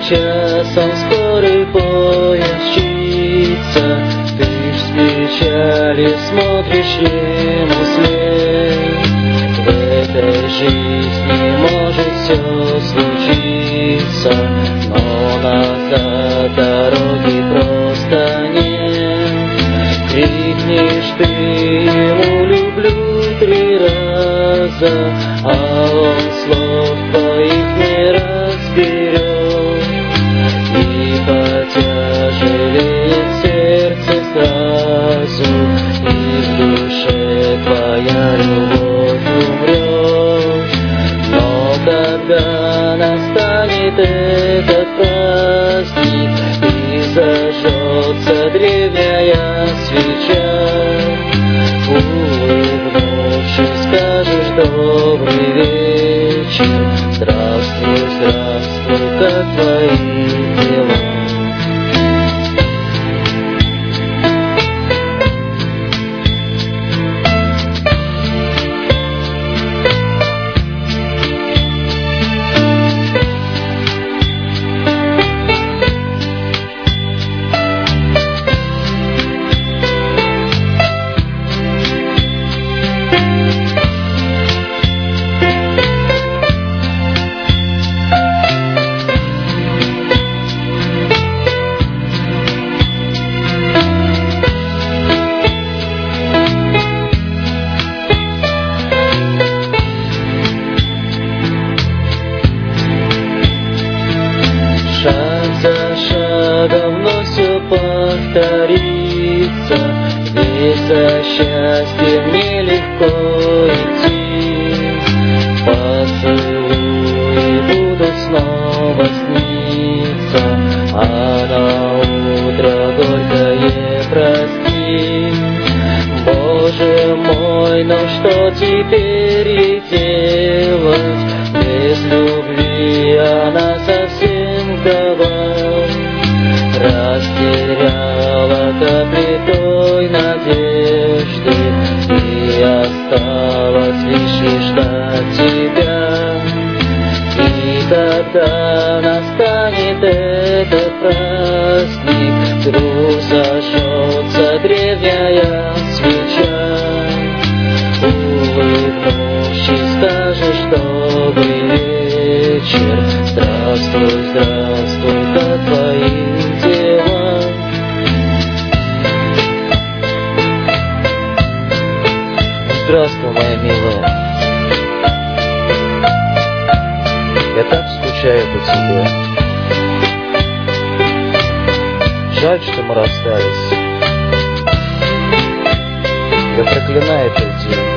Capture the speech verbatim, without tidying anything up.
часом скорый поезд мчится, ты ж с печали смотришь ему вслед. В этой жизни может все случиться, но назад дороги просто нет. Крикнешь ты ему «люблю» три раза, а он слов твоих не разберет, и потяжелеет сердце сразу, и в душе твоя любовь умрет. Но когда настанет этот праздник и зажжется древняя свеча, улыбнувшись, скажешь добрый вечер, здравствуй, здравствуй, как твои дела? Шаг за шагом вновь все повторится, ведь за счастьем нелегко идти. Поцелуи будут снова сниться, а на утро горькое прости. Боже мой, но что теперь ей делать? Без любви она совсем вдова, растеряла капли той надежды, и осталось лишь ждать тебя. И когда настанет этот праздник, вдруг зажжется древняя свеча, улыбнувшись, скажешь добрый вечер, здравствуй, здравствуй, как твои дела? Здравствуй, моя милая, я так скучаю по тебе. Жаль, что мы расстались. Я проклинаю этот день.